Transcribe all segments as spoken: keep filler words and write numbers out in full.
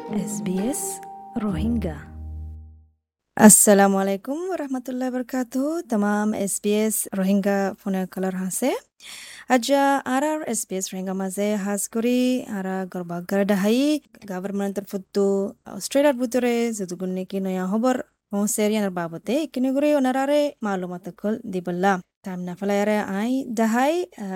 S বি এস রোহিঙ্গা। আসসালামু আলাইকুম রহমতুল্লাহ বরকাতু। तमाम এস বি এস রোহিঙ্গা ফোনে কলার হাসে আজা আর আর এস বি এস রোহিঙ্গা মাঝে হাজ করি আরা গর্বাগার ডাহাই গভর্নমেন্টের ফুটু অস্ট্রেলিয়ার ভিতরে যদুগুন নাকি নয়া খবর পৌঁছেরিয়ার বাবদে ইকিনি করে ওনারারে মালুমাত কল দিবল্লা টাইম না ফেলায়ারে আই ডাহাই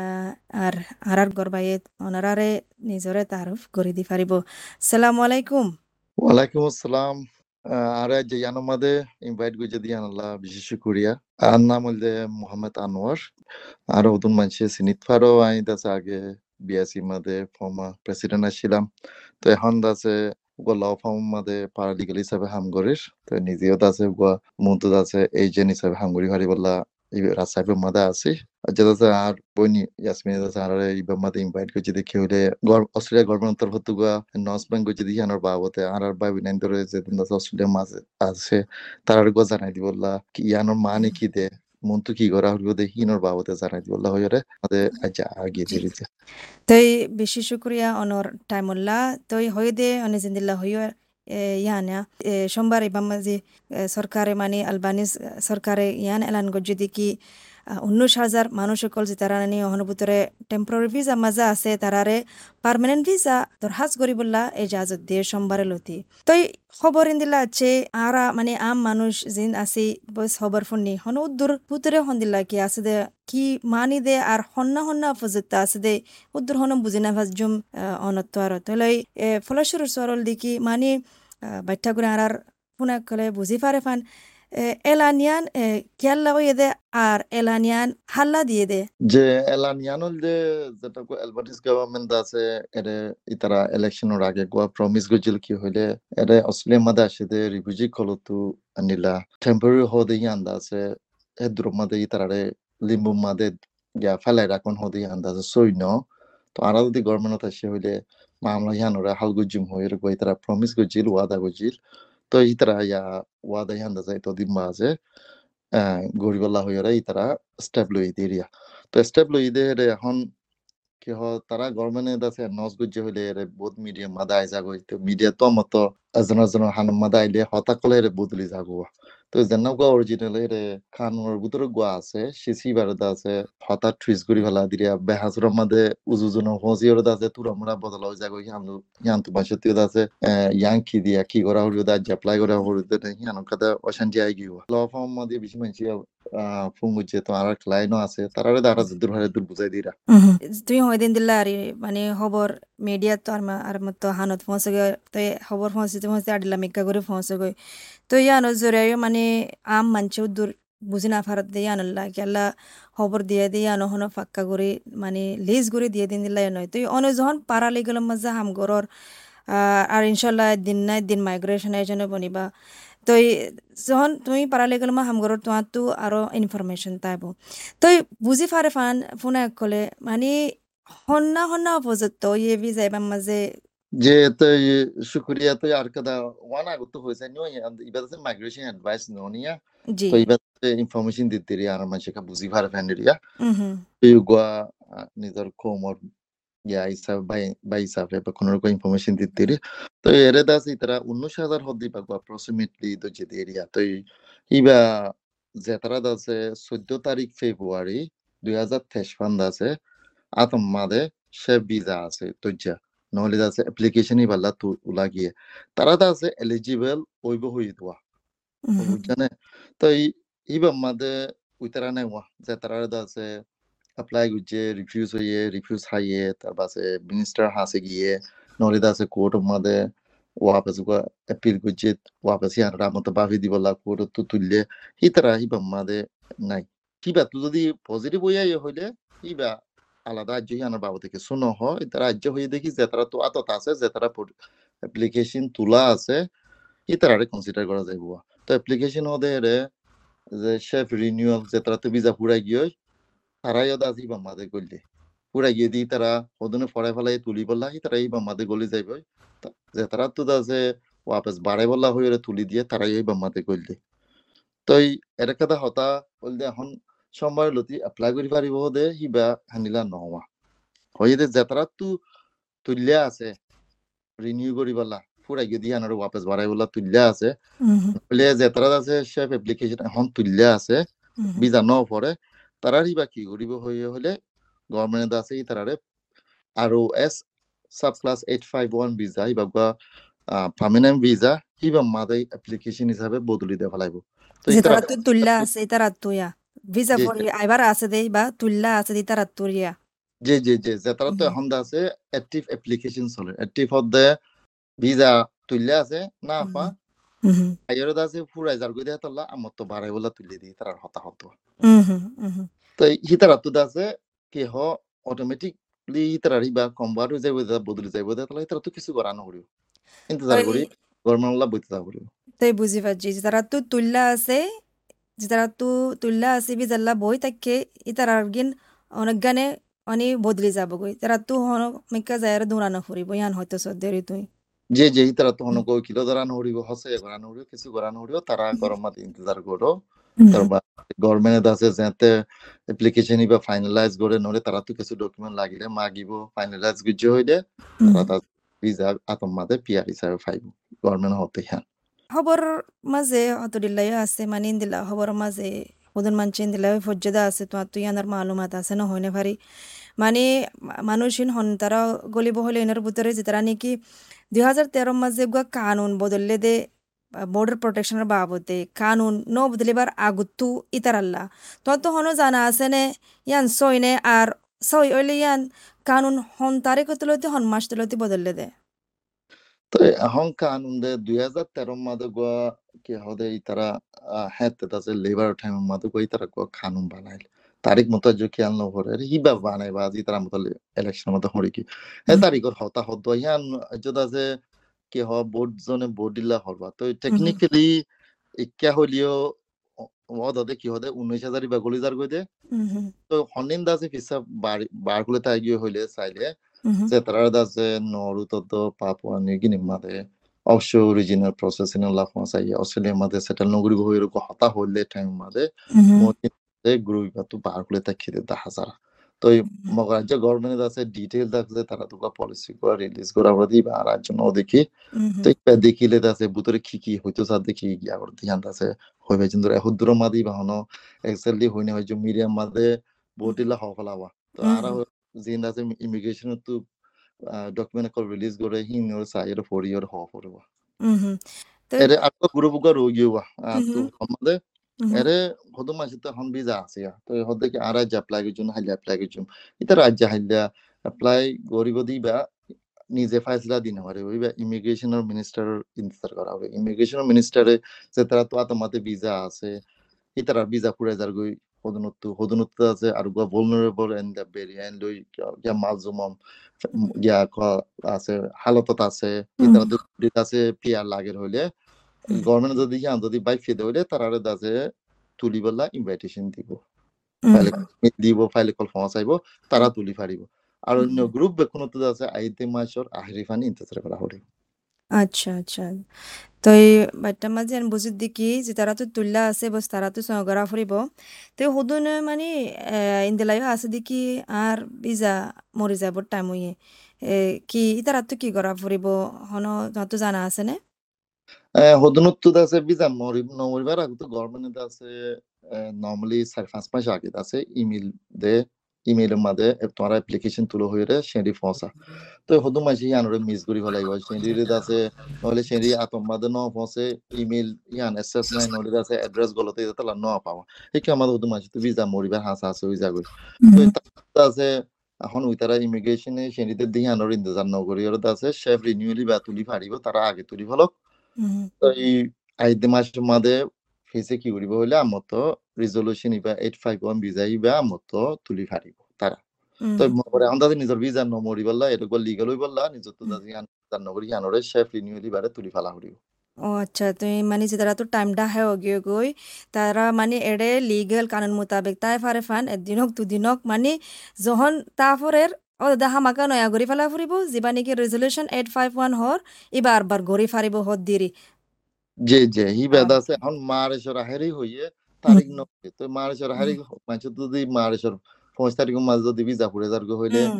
আর আর আর গর্বাইত ওনারারে নিজরে তারুফ করে দি পারিব। আসসালামু আলাইকুম। ওয়ালাইকুম আসসালাম। আরে যে ইয়ানোমাদে ইনভাইট গুজে দিয়ে আনলা বিশেষ করিয়া আর নাম হইলে মোহাম্মদ আনোয়ার আর ওদুন মানছে সিনিত ফারো আই দাসে আগে বিএসি মাদে ফর্মার প্রেসিডেন্ট আসছিলাম, তো এখন দাসে গো ল ফর্ম মাদে প্যারালিগাল হিসাবে হাম করিস, তো নিজেও দাসে গো মুন্তু দাসে এজেন্ট হিসাবে হাম করি হারি বললা এই রাজসাহেবের মাদে আছি। যেটা আর বইনি ইয়াসমিন দাসে আর ইবা মাদে ইনভাইট করছে দেখি হইলে অস্ট্রেলিয়া গভর্নমেন্ট তরফ থেকে নর্থ ব্যাংক করছে দেখি আনার বাবতে আর আর ভাবি নাইন ধরে যে দাসে অস্ট্রেলিয়া মাঝে আছে তার গো জানাই দি বললা কি ইয়ানোর মানে কি দে মন্তু কি করা হলো দেখি ইনোর বাবতে জানাই দি বললা হইরে আমাদের আচ্ছা আগে জি দিয়েছে। তই বেশি শুক্রিয়া অনর টাইমুল্লা তই হইদে অনে জিন্দিল্লা হইয় ইয়ানা সোমবার ইবাম যে সরকারে মানে আলবানিস সরকারে ইয়ান এলান গজ্জি কি উনিশ হাজার মানুষ সকল যে তারা নিয়ে অনুভূতরে টেম্পোরারি ভিসা মাজা আছে তারারে পার্মানেন্ট ভিসা দরহাজ করিবল্লা এই জাহাজত দিয়ে সোমবারে লতি তই খবর ইন্দিল্লা আছে আরা মানে আম মানুষ জিন আছে বস খবর শুনি হন উদ্দুর ভুতরে হন্দিল্লা কি আছে দে কি মানি দে আর হন্না হন্না ফজতা আছে দে উদ্দুর হন বুঝি না ভাজুম অনত্ব আর তলাই ফলস্বরূপ সরল দিকি মানে বাচ্চা করে আর পুনা কলে বুঝি পারে ফান এলানিয়ান খেয়াল্লা হয়ে দে আর এলানিয়ান হাল্লা দিয়ে দে যে এলানিয়ানল যে যেটা কো অ্যালবার্টিস গভর্নমেন্ট আছে এরে ইতারা ইলেকশনের আগে গোয়া প্রমিস গজিল কি হইলে এরে অস্ট্রেলিয়া মাদে আসে দে রিফিউজি কলতু আনিলা টেম্পোরারি হদে ইয়ান্দা আছে এ দ্রুপ মাদে ইতারারে লিম্বু মাদে গিয়া ফেলাই রাখন হদে ইয়ান্দা আছে সৈন্য তো আরা যদি গভর্নমেন্ট আসে হইলে মামলা ইয়ানোরা হাল গুজিম হই এর গোয়া ইতারা প্রমিস গজিল ওয়াদা গজিল তো ইতারা ইয়া ওয়াদা ইয়ান্দা যায় তো দিম্মা আছে গরিবল্লা হইয়ারা ইতারা স্টেপ লই দিরিয়া তো স্টেপ লই দে রে এখন কি হ তারা গভর্নমেন্ট আছে নস গুজে হইলে রে বহুত মিডিয়া মাদা আই যাগো তো মিডিয়া তো মত এজন এজন হান মাদা আইলে হতা কলে রে বদলি যাগো তো যেন গো অরিজিনাল রে খানোর ভিতরে গোয়া আছে সিসি বারদা আছে হতা ট্রিস গরি ফেলা দিরিয়া বেহাজর মাদে উজুজন হজিয়র আছে তুরা মুরা বদলা হই যাগো ইয়ান ইয়ান তো বাসতি আছে ইয়াং কি দিয়া কি করা হইল দা অ্যাপ্লাই করা হইল দে ইয়ান কাদা অশান্তি আই গিও ল ফর্ম মাদে বেশি মানছি ফুঙ্গুছে তো আর ক্লায়েন্টও আছে তারারে দাঁড়া দূর হারে দূর বুঝাই দিরা তুই হয়দিন দিল্লা আর মানে খবর মিডিয়া তো আর আর মতো হানত পৌঁছে গে তো খবর পৌঁছতে পৌঁছতে আডিলা মিক্কা করে পৌঁছে গই তো ইয়ানো জোরে মানে আম মানছেও দূর বুঝি না ফারত দিয়ে আনল্লা কেলা খবর দিয়ে দিয়ে আনো হনো ফাক্কা করে মানে লিজ করে দিয়ে দিন দিল্লা নয় তো অনে যখন পারা লেগেল মজা হাম গরর আর ইনশাল্লাহ দিন নাই দিন মাইগ্রেশন এই জন্য বনিবা তো যখন তুমি পারালেগেল মা হামগরর তোমার তো আরো ইনফরমেশন তাইব তো বুঝি ফারে ফান ফোন এক কলে মানে হন্না হন্না অপোজিট ইয়ে বি যাইবার মাঝে যে তো শুক্রিয়া তো আর কাদা ওয়ানা গত হইছে নিও ইবাদতে মাইগ্রেশন অ্যাডভাইস নোনিয়া জি তো ইবাদতে ইনফরমেশন দিতে রি আর মানসে কা বুঝি ভার ফ্যান্ডরিয়া হুম তো গোয়া নিজের কোমর ইয়া হিসাব বাই বাই হিসাবে বা কোনো রকম ইনফরমেশন দিতে রি তো এরে দাস ইতারা উনিশ হাজার হদ্দি বা অ্যাপ্রক্সিমেটলি তো যে এরিয়া তো ইবা যে তারা দাসে চোদ্দ তারিখ ফেব্রুয়ারি দুই হাজার তেইশ ফান্ড আছে আতম মাদে সে ভিসা আছে তজ্জা নহলে আছে অ্যাপ্লিকেশনই বাল্লা তু উলা গিয়ে তারা দা আছে এলিজিবল ওইব হই দোয়া বুঝজানে তো ইবা মাদে উইতারা নাই ওয়া যে তারা দা আছে অ্যাপ্লাই গুজে রিফিউজ হইয়ে রিফিউজ হাইয়ে তারপর আছে মিনিস্টার হাসে গিয়ে নহলে দা আছে কোর্ট মাদে ওয়াপাস গো অ্যাপিল গুজে ওয়াপাস ইয়ার রামত বাফি দিবলা কোর্ট তো তুললে হিতারা ইবা মাদে নাই কিবা তু যদি পজিটিভ হইয়া হইলে ইবা আলাদা রাজ্য আনার বাবা থেকে শুনো হয় তারা রাজ্য হয়ে দেখি যে তারা তো আতত আছে যে তারা অ্যাপ্লিকেশন তোলা আছে ই তারা কনসিডার করা যাইব তো অ্যাপ্লিকেশন ওদের যে শেফ রিনিউয়াল যে তারা তো ভিসা পুরাই গিয়ে তারাই ওদা আজি বাম্মাদে গলি পুরাই গিয়ে দিই তারা ওদনে ফরাই ফেলাই তুলি বললা তারা এই বাম্মাদে গলি যাইব যে তারা তো যে ওয়াপস বাড়াই বললা হয়ে তুলি দিয়ে তারাই এই বাম্মাদে গলি তো এটা কথা হতা বলতে এখন সোমবার লতি এপ্লাই করি পারিব দে হিবা হানিলা নহওয়া হয়ে দে যাত্রা তু তুলিয়া আছে রিনিউ করি পালা ফুরাই গিয়ে দিয়ে আনার ওয়াপস বাড়াই বলা তুললে আছে Mhm. বলে যে তারা আছে শেফ অ্যাপ্লিকেশন এখন তুললে আছে Mhm. ভিসা ন পরে তারারই বা কি করিব হয়ে হলে গভর্নমেন্ট আছে ই তারারে আর ও এস sub class eight five one visa ইবা পার্মানেন্ট ভিসা ইবা মাদে অ্যাপ্লিকেশন হিসাবে বদলি দেওয়া লাগবে তো যে ইতারা তারা তো তুল্লা আছে তারা তুয়া ভিসা জি ফর আইবার আছে দেই বা তুল্লা আছে দি তারা তুরিয়া জি জি জি যে তারা তো এখন আছে অ্যাক্টিভ অ্যাপ্লিকেশন চলে অ্যাক্টিভ হতে ভিসা তুললে আছে না পা Mhm. আইয়রে আছে ফুরাই যার গই দেয়া তল্লা আমার তো বাড়াই বলা তুলে দিই তার হতা হতো Mhm. Mhm. তো হিতারা তো আছে কি হ অটোমেটিকলি হিতারা বা কমবার হয়ে যাবে বদলে যাবে তাহলে হিতারা তো কিছু করানো করিও ইন্তজার ওই করি গভর্নমেন্ট বইতে যা করিও তাই বুঝি পাচ্ছি যে তারা তো তুল্লা আছে যে তারা তো তুল্লা আছে ভিজাল্লা বই তাকে ই তারা গিন অনেক গানে অনি বদলি যাব গই তারা তো হন মিকা যায় দৌড়ানো ফুরিব ইয়ান হয়তো সদ্দেরি তুই যে যে হিতারা তো হন কই কিলো ধরানো করিব হসে করানো করিব কিছু করানো করিব তারা গরম মাতে ইন্তজার করো তারপর গভর্নমেন্ট আছে যেতে অ্যাপ্লিকেশন বা ফাইনালাইজ করে নলে তারা তো কিছু ডকুমেন্ট লাগিলে মাগিব ফাইনালাইজ গুজে হইলে তারা তার ভিসা আতম মাদে পিআর হিসাবে পাইব গভর্নমেন্ট হতে হ্যাঁ খবর মাঝে হতদিল্লাই আছে মানে ইন্দিলা খবর মাঝে ওদের মানছে ইন্দিলা ফজ্জদা আছে তো তুই আনার মালুমাত আছে না হইনে পারি মানে মানুষিন হন তারা গলিব হলে এনার ভিতরে যে তারা নাকি দুই হাজার তেরো মাঝে গুয়া কানুন বদললে দে বর্ডার প্রোটেকশনের বাবদে কানুন ন বদলিবার আগুতু ইতারাল্লা তো হনো জানা আছে নে ইয়ান সইনে আর সই ওইলে ইয়ান কানুন হন তারিখ তুলতে হন মাস তুলতে বদললে দে তো এখন কানুন দে দুই হাজার তেরো মাদে গোয়া কি হদে তারা হেতে তাছে লেবার টাইম মাদে গোয়া তারা গোয়া কানুন বানাইল তারিখ মতো যে খেয়াল ন করে হিবা বানাই বা জি তারা মতো ইলেকশন মতো হরি কি হে তারিখর হতা হদ ইয়ান যদি আছে কি হ বোর্ড জনে বোর্ড দিলা হরবা তো টেকনিক্যালি ইক্কা হলিও ওদে কি হদে উনিশ হাজার বা গলিজার গই দে তো হনিন দাসে ফিসা বার বার গুলো তাই গিয়ে হইলে চাইলে যে তারা দাসে নরুতো তো পাপুয়া নিউগিনি মাদে অবশ্য অরিজিনাল প্রসেসিং লাফ মাসাই অস্ট্রেলিয়া মাদে সেটেল নগরি হইরো হতা হইলে টাইম মাদে মতে গ্রুপ বা তো বার গুলো তাই খেতে দা হাজার তো মগা যে গভর্নমেন্ট আছে ডিটেইল দাসে তারা তো পলিসি করে রিলিজ করা বদি বা রাজ্য ন দেখি তো একটা দেখিলে আছে ভিতরে কি কি হইতো যা দেখি গিয়া করে ধ্যান আছে হইবে কিন্তু এহুদুর মাদি বাহনো এক্সেলি হইনে হয় যে মিডিয়াম মাদে বটিলা হফলাবা তো আরা জিন আছে ইমিগ্রেশন তো ডকুমেন্ট কল রিলিজ করে হিন ওর সাইড ফর ইয়ার হ ফরবা তো এরে আটো গ্রুপ গা রোগিওয়া তো আমাদের এরে হদম মাসে তো হন ভিসা আছে তো হদে কি আরা যে অ্যাপ্লাই করছুন হাইলে অ্যাপ্লাই করছুন এটা রাজ্য হাইলে অ্যাপ্লাই গরিব দিবা নিজে ফাইসলা দিন পারে ওইবা ইমিগ্রেশনের মিনিস্টার ইন্তজার করা হবে ইমিগ্রেশনের মিনিস্টারে যে তারা তো আতমাতে ভিসা আছে ইতারা ভিসা পুরে যার গই হদনত্ব হদনত্ব আছে আর গো vulnerable and the very and লই ইয়া মালজুমম ইয়া ক আছে হালতত আছে ইতারা তো দিত আছে পিয়ার লাগের হইলে গভর্নমেন্ট যদি ইয়ান যদি বাই ফিদে হইলে তারারে দাজে তুলি বলা ইনভাইটেশন দিব ফাইলে দিব ফাইলে কল ফোন চাইব তারা তুলি পারিব আর অন্য গ্রুপ বেকুন তো আছে আইতে মাসর আহরিফানি ইন্তজার করা হবে আচ্ছা আচ্ছা তো এই বাচ্চা মাঝে আমি বুঝি দেখি যে তারা তো তুল্লা আছে বস তারা তো সগরা ফুরিব তো হুদুন মানে ইন্দিলাইও আছে দেখি আর বিজা মরি যাব টাইম হইয়ে কি তারা তো কি করা ফুরিব হন তো জানা আছে নে হদনত আছে ভিসা মরিব নমরিবার আগে তো গভর্নমেন্ট আছে নর্মালি চার পাঁচ মাস আগে আছে ইমেল দে ইমেলের মাঝে তোমার অ্যাপ্লিকেশন তুলো হয়ে সেন্ডি ফসা তো হদু মাসি ইয়ানরে মিস করি ফেলাই সেন্ডি আছে নহলে সেন্ডি আতম মাঝে ন ফসে ইমেল ইয়ান এসএস নাই নহলে আছে অ্যাড্রেস গলতে তাহলে ন পাওয়া এই আমাদের হদু মাসি তো ভিসা মরিবার হাসা আছে হয়ে যাবে তো আছে এখন ওই তারা ইমিগ্রেশনে সেন্ডিতে দিয়ে আনোর ইন্তজার নগরী ওরা আছে শেফ রিনিউয়ালি বা তুলি ফারিব তারা আগে তুলি ফলক তো এই আইতে মাসের মাঝে ফেসে কি করিব হইলে আমার তো রিজলিউশন ইবা এইট ফাইভ ওয়ান ভিসা ইবা আমার তো তুলি ফারিব তারা তো মরে আন্দাজে নিজের ভিসা ন মরি বললা এটা গো লিগ্যাল হই বললা নিজের তো দাদি আন নগরী আনরে শেফ রিনিউয়ালি বারে তুলি ফালা হরিব ও আচ্ছা তুমি মানে যে তারা তো টাইমটা হ্যাঁ গিয়ে গই তারা মানে এড়ে লিগেল কানুন মোতাবেক তাই ফারে ফান একদিনক দুদিনক মানে যখন তারপরের ও দেখা মাকা নয়া গড়ি ফেলা ফুরিব যিবা নাকি রেজলিউশন এইট ফাইভ ওয়ান হর এবার বার গড়ি ফারিব হদ দিরি যে যে হি বেদা আছে এখন মারেশ্বর আহেরি হইয়ে তারিখ নয় তো মারেশ্বর আহেরি মাঝে যদি মারেশ্বর পাঁচ তারিখ মাঝে যদি ভিসা ফুরে যার হইলে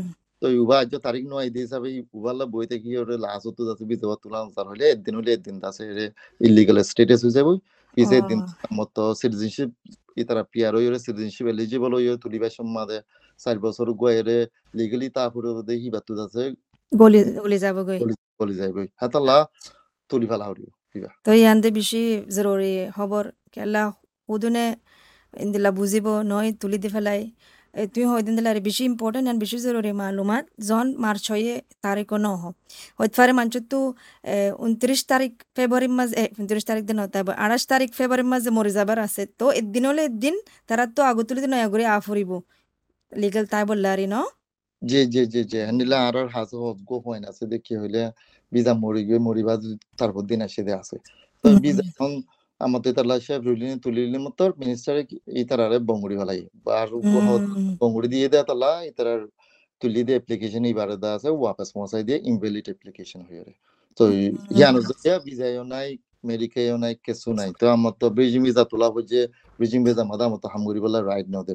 তো উবা আজ তারিখ নয় দিয়ে হিসাবে উবালা বইতে কি ওরে লাস্ট হতো যাচ্ছে বিধবা তুলা আনসার হলে একদিন হলে একদিন আছে ইলিগাল স্টেটাস হয়ে যাবে পিছে একদিন মতো সিটিজেনশিপ ইতারা পিয়ার হয়ে সিটিজেনশিপ এলিজিবল হয়ে তুলিবার সম্মাদে চার বছর গোয়েরে লিগালি তারপরে দেখি বাতু যাচ্ছে গলি গলি যাব গই গলি যাইবই হাতালা তুলি ফেলা হরিও তো ইয়ান্তে বেশি জরুরি খবর কেলা উদুনে ইন্দিলা বুঝিব নয় তুলি দি ফেলাই তুই হয় দিন দিলে বেশি ইম্পর্টেন্ট আর বেশি জরুরি মালুমাত জন মার্চ হয়ে তারিখ ন হইতে পারে মানুষ তো উনত্রিশ তারিখ ফেব্রুয়ারির মাঝে উনত্রিশ তারিখ দিন হতে হবে আঠাশ তারিখ ফেব্রুয়ারির মাঝে মরে যাবার আছে তো একদিন হলে একদিন তারা তো আগতুলি দিন এগুলি আ ফুরিব লিগেল তাই বললে আর ন জি জি জি জি নিলা আর হাসো গো পয়েন্ট আছে দেখি হইলে বিজা মরি গিয়ে মরিবা তারপর দিন আসে দে আছে তো বিজা এখন আমাদের তালা সে রুলিনে তুলিলে মতো মিনিস্টার ইতারারে বঙ্গুড়ি ফেলাই আর বঙ্গুড়ি দিয়ে দেয় তালা ইতারার তুলি দিয়ে অ্যাপ্লিকেশন ইবারে দা আছে ওয়াপাস মশাই দিয়ে ইনভ্যালিড অ্যাপ্লিকেশন হয়ে রে তো ইয়ানো যে বিজায়ও নাই মেডিকেও নাই কিছু নাই তো আমার তো ব্রিজিং ভিসা তোলা হচ্ছে ব্রিজিং ভিসা মাদা মতো হামগুড়ি বলা রাইট নদের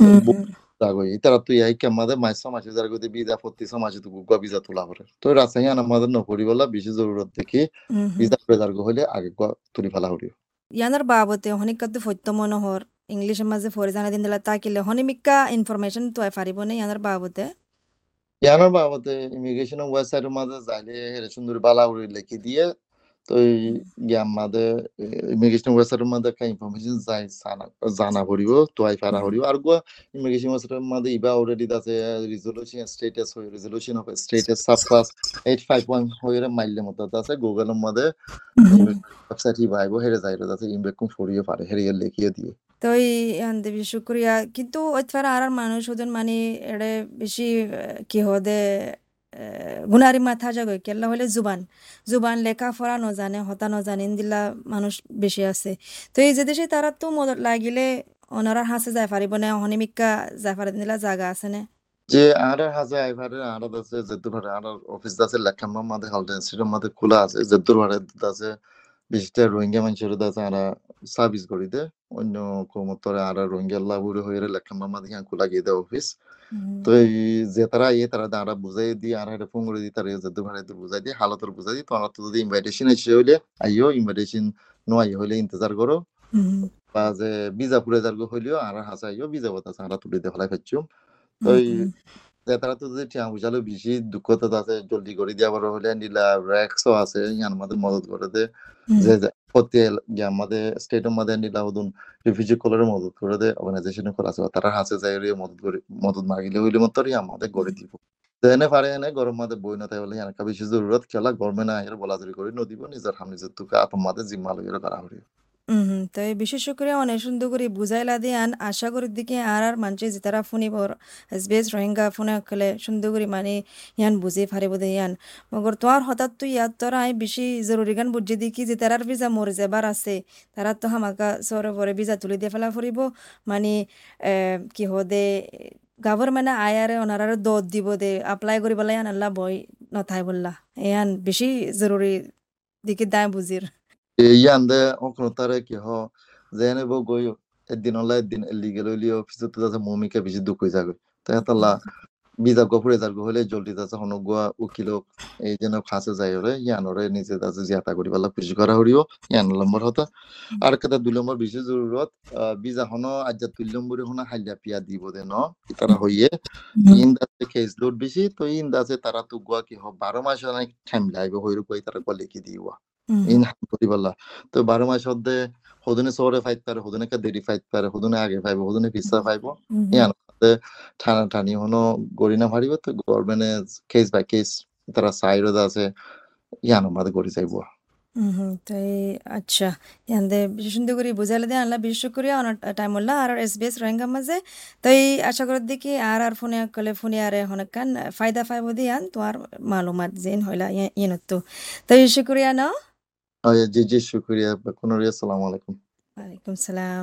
তাগই ইতারা তুই আই কেমাদে মাইস সমাজে যার গতি বিজা ফতি সমাজে তো গুগা বিজা তোলা হরে তো রাসায়ন আমাদের নকরি বলা বেশি জরুরত দেখি বিজা প্রেজার গো হলে আগে গো তুলি ফেলা হরিও ইয়ানার বাবতে হনিকাতে ফত্য মনোহর ইংলিশ মাঝে ফরে জানা দিন দিলা তাকিলে হনিমিকা ইনফরমেশন তো পারিব না ইয়ানার বাবতে ইয়ানার বাবতে ইমিগ্রেশন ওয়েবসাইটের মাঝে যাইলে হেরে সুন্দর বালা উড়ি লিখি দিয়ে তো ইয়ার মাঝে ইমিগ্রেশন ওয়েবসাইটের মাঝে একটা ইনফরমেশন যাই জানা জানা হরিব তো আই পারা হরিব আর গো ইমিগ্রেশন ওয়েবসাইটের মাঝে ইবা অলরেডি আছে রেজলিউশন স্ট্যাটাস হই resolution of status sub class eight five one হইরে মাইলে মতো আছে গুগলের মাঝে ওয়েবসাইট ইবাইবো হেরে যাইরো আছে ইমবেকুম ফরিয়ে পারে হেরে লিখিয়ে দিয়ে তো ইয়ান্দে শুক্রিয়া কিন্তু ওইতফারা আর মানুষ ওজন মানে এড়ে বেশি কি হদে গুনারি মাথা যাগো কেল্লা হলে জুবান জুবান লেখা পড়া নজানে হতা নজানে দিলা মানুষ বেশি আছে তো এই যে দেশে তারা তো মদত লাগিলে ওনারা হাসে যায় পারিব না হনিমিকা যায় পারি দিলা জায়গা আছে না যে আর হাজে আইভারে আর আছে যেদুর ভারে আর অফিস আছে লেখাম্মা মাঝে হেলথ ইনস্টিটিউট মাঝে খোলা আছে যেদুর ভারে আছে বিশটা রোহিঙ্গা মানুষের আছে আর সার্ভিস করি দে অন্য কমতরে আর রোহিঙ্গা লাভুরে হয়ে লেখাম্মা মাঝে হ্যাঁ খোলা গিয়ে দেয় অফিস তো এই যে তারা ইয়ে তারা দাঁড়া বুঝাই দিয়ে আর একটা ফোন করে দিই তারা যেদুর ভারে বুঝাই দিয়ে হালতর বুঝাই দিই তোমার তো যদি ইনভাইটেশন এসে হইলে আইও ইনভাইটেশন নয় হইলে ইন্তজার করো বা যে বিজা পুরে যার হইলেও আর হাসা আইও বিজা কথা সারা তুলে দিয়ে ফেলাই ফেলছুম তো তারা তো যদি টিয়া বুঝালো বেশি দুঃখতা আছে জলদি করে দিয়ে আবার হলে নিলা র্যাক্সও আছে ইয়ার মধ্যে মদত করে দে যে প্রতি আমাদের স্টেটের মধ্যে নিলা ওদুন রিফিউজি কলার মদত করে দে অর্গানাইজেশন করে আছে তারা হাসে যায় মদত করে মদত মাগিলে হইলে মতো আমাদের গড়ে দিব এনে পারে এনে গরম মাঝে বই না তাই বলে এনাকা বেশি জরুরত খেলা গরমে না এর বলাজরি করে নদীব নিজের হাম নিজের তুকে আতম মাঝে জিম্মা লইরে করা হইল হুম তাই বিশেষ করে অনেক সুন্দর করে বুঝাইলা দিয়ে আন আশা করি দিকে আর আর মানুষ যে তারা ফুনিবর এসবিএস রোহিঙ্গা ফোনে কলে সুন্দর করে মানে ইয়ান বুঝে পারিব দে ইয়ান মগর তোমার হঠাৎ তো ইয়াদ তোরা আই বেশি জরুরি গান বুঝে দেখি যে তারার ভিজা মরে যাবার আছে তারা তো হামাকা সরে পরে ভিজা তুলে দিয়ে ফেলা ফুরিব মানে কি হদে গভর্নমেন্ট আয়ারে ওনারা দৌদ দিব দে এপ্লাই করি বলে ইয়ান আল্লাহ বই নথাই বললা ইয়ান বেশি জরুরি দিকে দায় বুঝির ইয়ান্দে অকনতারে কি হ জেনে বো গই একদিন হলা একদিন লিগেল হইলি অফিসে তো আছে মমিকা বেশি দুঃখ হই যাবে তাই তালা বিজা গফুরে যার হলে জলদি আছে হনগুয়া উকিল এই যেন খাসে যায় রে ইয়ানরে নিজে আছে জিয়াতা করি বলা খুশি করা হরিও ইয়ান নম্বর হতা আর কথা দুই নম্বর বেশি জরুরত বিজা হন আজ দুই নম্বরে হনা হাইলা পিয়া দিব দে ন তারা হইয়ে ইন্দাতে কেস লোড বেশি তো ইন্দাতে তারা তো গুয়া কি হ বারো মাস অনেক টাইম লাগবে হইরু কই তারা কলে কি দিওয়া ইন করি বলা তো বারো মাস মধ্যে হদনে সরে ফাইট পারে হদনে কা দেরি ফাইট পারে হদনে আগে পাইবো হদনে পিছা পাইবো ইয়ান ঠানা ঠানি হনো গড়ি না ভারিব তো গভর্নমেন্টে কেস বাই কেস তারা সাইরো আছে ইয়ান আমাদের গড়ি যাইবো হুম তাই আচ্ছা ইয়ান্দে বিশেষ সুন্দর করে বুঝাইলে দিয়ে আনলা বিশেষ করে অনেক টাইম হল্লা আর এসবিএস রোহিঙ্গা মাঝে তাই আশা করি দেখি আর আর ফোনে কলে ফোনে আর অনেক কান ফায়দা ফাইব দিয়ে আন তোমার মালুমাত যেন হইলা ইয়েনত তো তাই শুক্রিয়া না জি জি শুক্রিয়া কোনরিয়া আসসালামু আলাইকুম ওয়ালাইকুম সালাম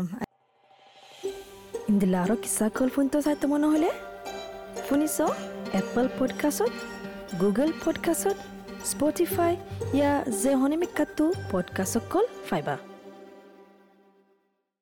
ইন্দিলা আরো কিসা কল ফোন তো চাইতো মনে হলে শুনিছ এপল পডকাষ্টত গুগল পডকাষ্টত স্পটিফাই ইয়া যে হনিমিকাটো পডকাষ্ট কল ফাইবা